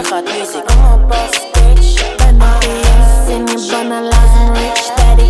Nihat Music. I'm a boss bitch. Ben bebeğim, seni bana lazım rich daddy.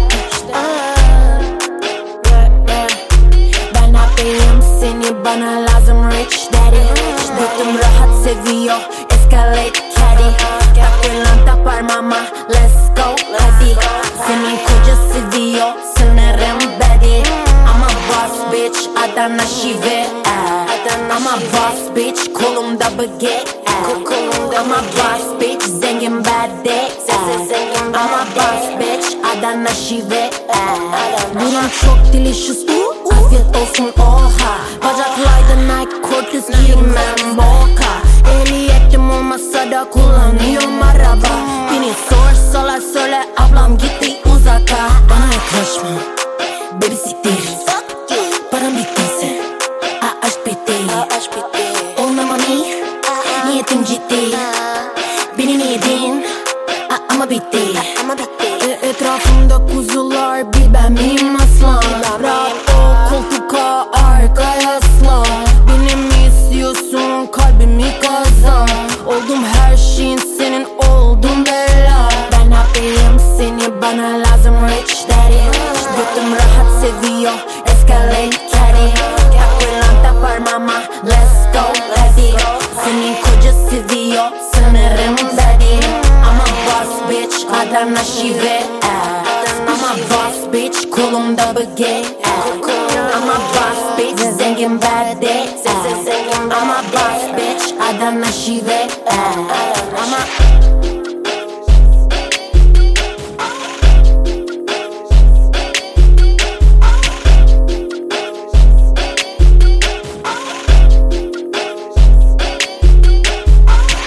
Ben bebeğim, seni bana lazım rich daddy. Götüm rahat seviyor, escalate caddy. Tak pırlanta parmağıma, let's go hadi. Senin koca seviyor, sınırım daddy. I'm a boss bitch, Adana şive. I'm a boss bitch, kolumda baget. I'm a boss bitch, zengin bade. I'm a boss bitch, Adana şive. Buram çok delicious, afiyet olsun oha. Bacaklarda Nike Cortez giymem boka. Ehliyetim olmasa da kullanıyorum araba. Beni sorsalar söyle ablam gitti uzaka. Bana yaklaşma, baby siktir. Param bittiyse, aşk bitti. Olmam iyi, niyetim ciddi. Beni niyedin, ama bitti. Etrafımda kuzular, bir ben miyim aslan? Rahat ol, koltuğa arka yaslan. Beni mi istiyorsun, kalbimi kazan. Oldum her şeyin senin, oldum bela. Ben bebeğim, seni bana lazım rich daddy. Götüm rahat seviyor, escalate caddy. Tak pırlanta parmağıma, let's go hadi. Senin koca seviyor, sınırım daddy. I'm a boss bitch, Adana şive. I'm a boss bitch, kolumda baget. I'm a boss bitch, zengin bade. I'm a boss bitch, Adana şive. I'm a